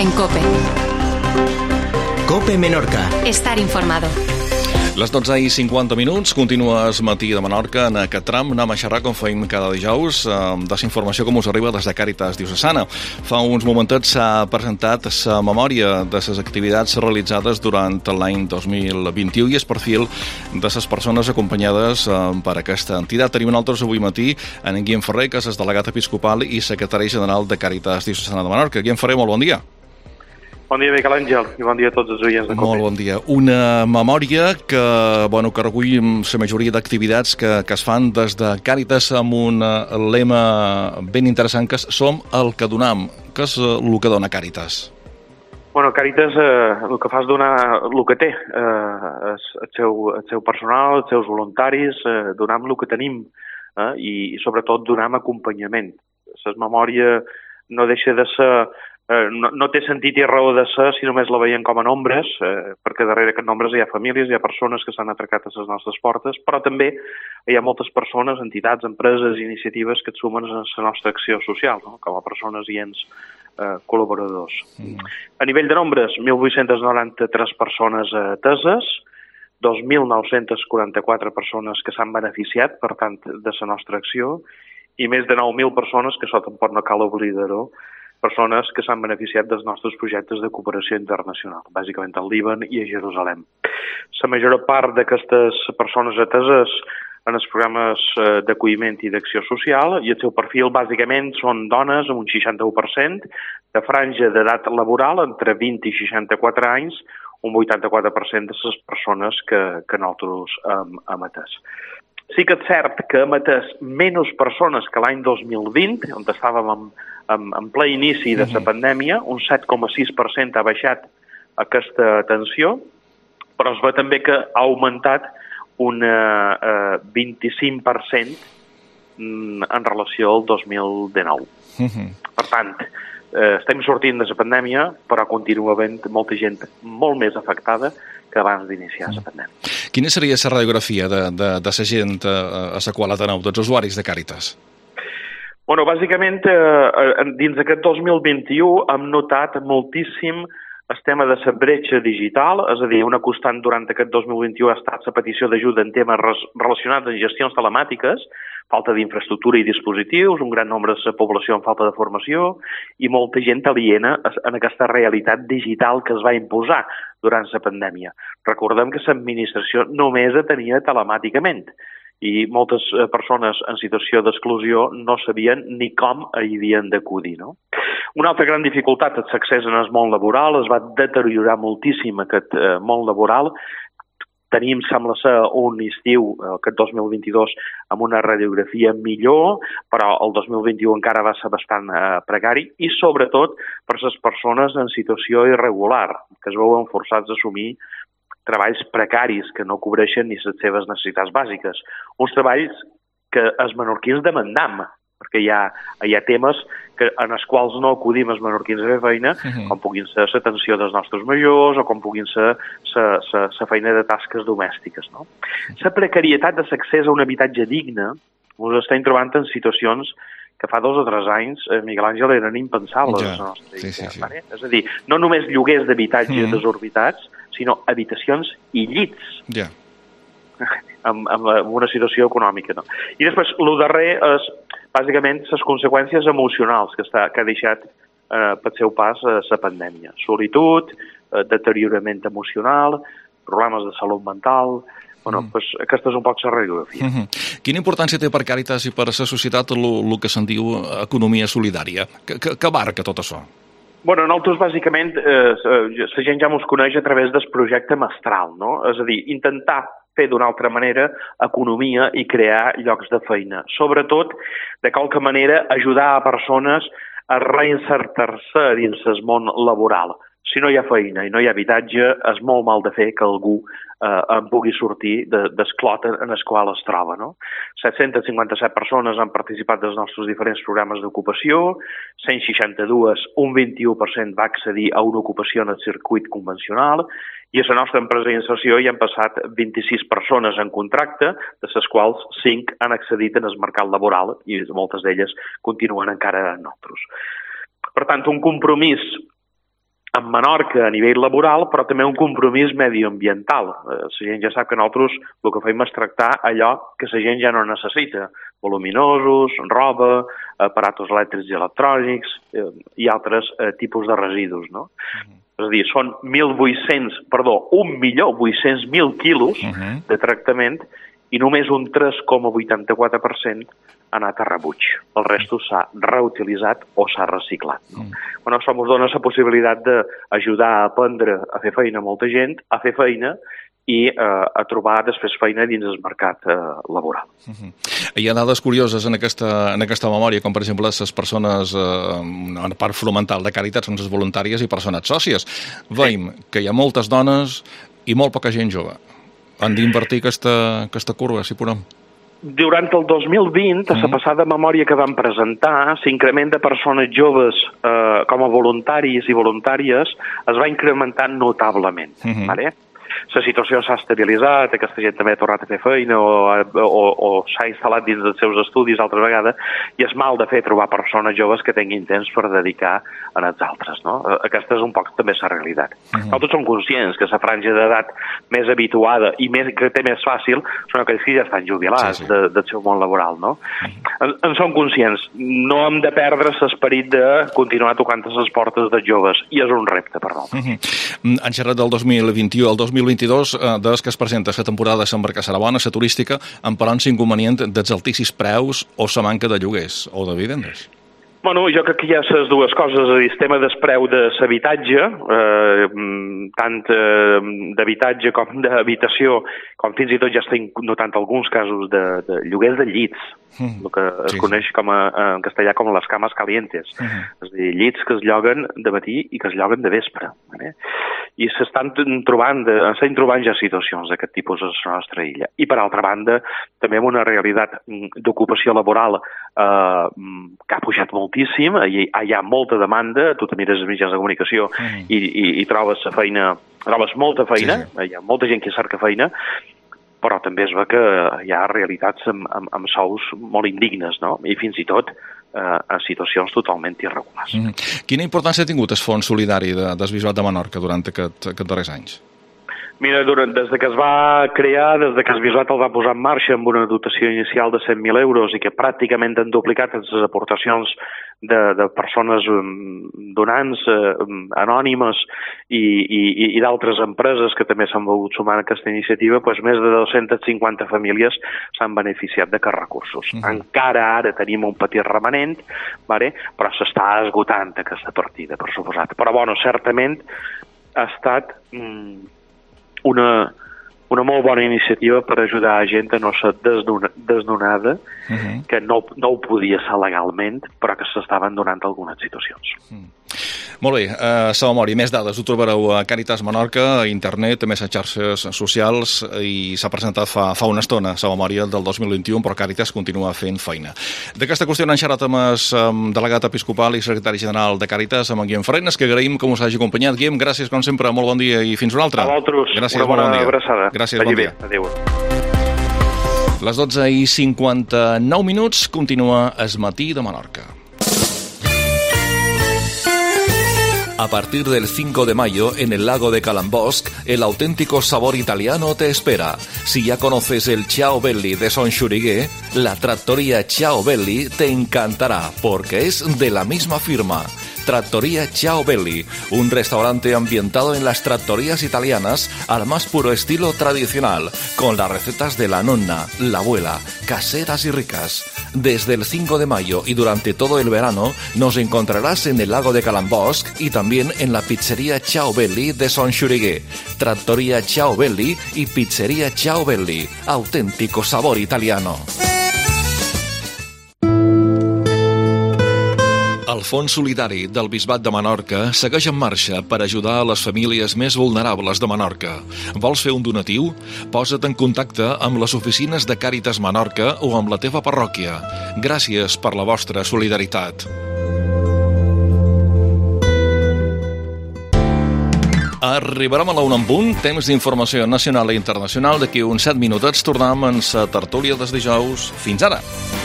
en COPE. COPE Menorca. Estar informado. Les 12:50, continues Matí de Menorca. En aquest tram anem a xerrar, com feim cada dijous, de la informació com us arriba des de Càritas Diocesana. Fa uns momentets s'ha presentat la memòria de les activitats realitzades durant l'any 2021 i el perfil de les persones acompanyades per aquesta entitat. Tenim nosaltres avui matí en Guillem Ferrer, que és el delegat episcopal i secretari general de Càritas Diocesana de Menorca. Guillem Ferrer, molt bon dia. Bon dia, Miquel Àngel, i bon dia a tots els oients de COPE. Molt bon dia. Una memòria que recull la majoria d'activitats que es fan des de Càritas amb un lema ben interessant, que és Som el que donam. Què és el que dona Càritas? Bueno, Càritas el que fa és donar el que té, el seu personal, els seus voluntaris, donam el que tenim i sobretot donam acompanyament. La memòria no deixa de ser... No té sentit i raó de ser si només la veiem com a nombres, perquè darrere aquests nombres hi ha famílies, hi ha persones que s'han atracat a les nostres portes, però també hi ha moltes persones, entitats, empreses i iniciatives que et sumen a la nostra acció social, no? Com a persones i ens col·laboradors. A nivell de nombres, 1.893 persones ateses, 2.944 persones que s'han beneficiat, per tant, de la nostra acció, i més de 9.000 persones, que això tampoc no cal oblidar-ho, persones que s'han beneficiat dels nostres projectes de cooperació internacional, bàsicament al Líban i a Jerusalem. La major part d'aquestes persones ateses en els programes d'acolliment i d'acció social, i el seu perfil bàsicament són dones amb un 61%, de franja d'edat laboral entre 20 i 64 anys, un 84% de les persones que nosaltres hem atès. Sí que és cert que hem atès menys persones que l'any 2020, on estàvem en ple inici de la pandèmia, un 7,6% ha baixat aquesta atenció, però es ve també que ha augmentat un 25% en relació al 2019. Per tant, estem sortint de la pandèmia, però continua havent molta gent molt més afectada que abans d'iniciar la pandèmia. Quina seria la radiografia de la gent a la qual ateneu, dels usuaris de Càritas? Bueno, bàsicament, dins d'aquest 2021 hem notat moltíssim el tema de la bretxa digital, és a dir, una constant durant aquest 2021 ha estat la petició d'ajuda en temes relacionats amb gestions telemàtiques, falta d'infraestructura i dispositius, un gran nombre de la població amb falta de formació i molta gent aliena en aquesta realitat digital que es va imposar durant la pandèmia. Recordem que l'administració només atenia telemàticament i moltes persones en situació d'exclusió no sabien ni com hi havien d'acudir, no? Una altra gran dificultat és l'accés en el món laboral, es va deteriorar moltíssim aquest món laboral. Tenim, sembla ser, un estiu, aquest 2022, amb una radiografia millor, però el 2021 encara va ser bastant precari, i sobretot per les persones en situació irregular, que es veuen forçats a assumir treballs precaris que no cobreixen ni les seves necessitats bàsiques. Uns treballs que els menorquins demandam, perquè hi ha temes en els quals no acudim els menorquins a fer feina, com puguin ser l'atenció dels nostres majors o com puguin ser la feina de tasques domèstiques. No? La precarietat de l'accés a un habitatge digne ens estem trobant en situacions que fa 2 o 3 anys, Miquel Àngel, eren impensables. Sí. És a dir, no només lloguers d'habitatge desorbitats, sinó habitacions i llits. Amb una situació econòmica. No? I després, el darrer és, bàsicament, les conseqüències emocionals que ha deixat pel seu pas la pandèmia. Solitud, deteriorament emocional, problemes de salut mental. Bueno, doncs aquesta és un poc la radiografia. Quina importància té per Càritas i per la societat el que se'n diu economia solidària? Què abarca tot això? Bueno, nosaltres, bàsicament, la gent ja ens coneix a través del projecte Mestral, no? És a dir, intentar fer d'una altra manera economia i crear llocs de feina. Sobretot, de qualque manera, ajudar a persones a reinsertar-se dins el món laboral. Si no hi ha feina i no hi ha habitatge, és molt mal de fer que algú en pugui sortir del clot en el qual es troba. No? 757 persones han participat dels nostres diferents programes d'ocupació, 162, un 21% va accedir a una ocupació en el circuit convencional, i a la nostra empresa d'inserció hi han passat 26 persones en contracte, de les quals 5 han accedit en el mercat laboral i moltes d'elles continuen encara en nosaltres. Per tant, un compromís en Menorca a nivell laboral, però també un compromís medioambiental. La gent ja sap que nosaltres el que fem és tractar allò que la gent ja no necessita, voluminosos, roba, aparatos elèctrics i electrònics i altres tipus de residus, no? És a dir, són 1.800.000 quilos de tractament i només un 3,84% ha anat a rebuig. El resto s'ha reutilitzat o s'ha reciclat. No? Bueno, això ens dona la possibilitat d'ajudar a aprendre a fer feina a molta gent, a fer feina i a trobar després feina dins el mercat laboral. Hi ha dades curioses en aquesta memòria, com per exemple les persones, en part fonamental de Càritas, són les voluntàries i persones sòcies. Veiem que hi ha moltes dones i molt poca gent jove. Han d'invertir aquesta curva, si podem. Durant el 2020, a la passada memòria que vam presentar, l'increment de persones joves com a voluntaris i voluntàries es va incrementar notablement. Vale? La situació s'ha estabilitzat, aquesta gent també ha tornat a fer feina o s'ha instal·lat dins dels seus estudis altra vegada, i és mal de fer trobar persones joves que tinguin temps per dedicar a els altres. No? Aquesta és un poc també la realitat. Nosaltres som conscients que la franja d'edat més habituada i que té més fàcil són aquells que ja estan jubilats del seu món laboral. No? En som conscients. No hem de perdre l'esperit de continuar tocant les portes dels joves, i és un repte per nosaltres. Han xerrat del 2021 al 2022, des que es presenta la temporada de l'embarcar serà bona, la turística, emparant l'inconvenient dels altíssims preus o la manca de lloguers o de vivendes. Bueno, jo crec que hi ha les dues coses, el tema del preu de l'habitatge, tant d'habitatge com d'habitació, com fins i tot ja estem notant alguns casos de lloguers de llits, el que es coneix en castellà com les cames calientes, és a dir, llits que es lloguen de matí i que es lloguen de vespre. I s'estan trobant ja situacions d'aquest tipus a la nostra illa. I per altra banda, també amb una realitat d'ocupació laboral que ha pujat moltíssim, hi ha molta demanda, tu te mires els mitjans de comunicació i trobes molta feina, hi ha molta gent que cerca feina, però també es ve que hi ha realitats amb sous molt indignes, no? I fins i tot a situacions totalment irregulars. Quina importància ha tingut el Fons Solidari del Bisbat de Menorca durant aquests darrers anys? Mira, des que es va crear, des que el Bisbat el va posar en marxa amb una dotació inicial de 100.000 euros i que pràcticament han duplicat les aportacions de persones donants, anònimes i d'altres empreses que també s'han volgut sumar a aquesta iniciativa, doncs més de 250 famílies s'han beneficiat d'aquests recursos. Encara ara tenim un petit remanent, però s'està esgotant aquesta partida, per suposat. Però, bueno, certament ha estat una molt bona iniciativa per ajudar a gent a no ser desnonada, que no ho podia ser legalment, però que s'estaven donant algunes situacions. Molt bé, Salva Mori, més dades ho trobareu a Càritas Menorca, a internet, també a les xarxes socials, i s'ha presentat fa una estona, Salva Mori, del 2021, però Càritas continua fent feina. D'aquesta qüestió n'han xerrat amb el delegat episcopal i secretari general de Càritas, amb en Guillem Ferrenes, que agraïm que us hagi acompanyat. Guillem, gràcies, com sempre, molt bon dia i fins una altra. A vosaltres, una bona abraçada. Gràcies, bon dia. Adéu. Les 12:59 continua Es Matí de Menorca. A partir del 5 de mayo, en el lago de Calambosc, el auténtico sabor italiano te espera. Si ya conoces el Ciao Belli de Son Xuriguer, la trattoria Ciao Belli te encantará, porque es de la misma firma. Trattoria Ciao Belli, un restaurante ambientado en las trattorías italianas al más puro estilo tradicional, con las recetas de la nonna, la abuela, caseras y ricas. Desde el 5 de mayo y durante todo el verano nos encontrarás en el lago de Calambosc y también en la pizzería Ciao Belli de Son Xuriguer. Trattoria Ciao Belli y pizzería Ciao Belli, auténtico sabor italiano. El Fons Solidari del Bisbat de Menorca segueix en marxa per ajudar a les famílies més vulnerables de Menorca. Vols fer un donatiu? Posa't en contacte amb les oficines de Càritas Menorca o amb la teva parròquia. Gràcies per la vostra solidaritat. Arribarem a la 1 en punt, temps d'informació nacional i internacional. D'aquí uns 7 minutets tornem en la tertúlia dels dijous. Fins ara!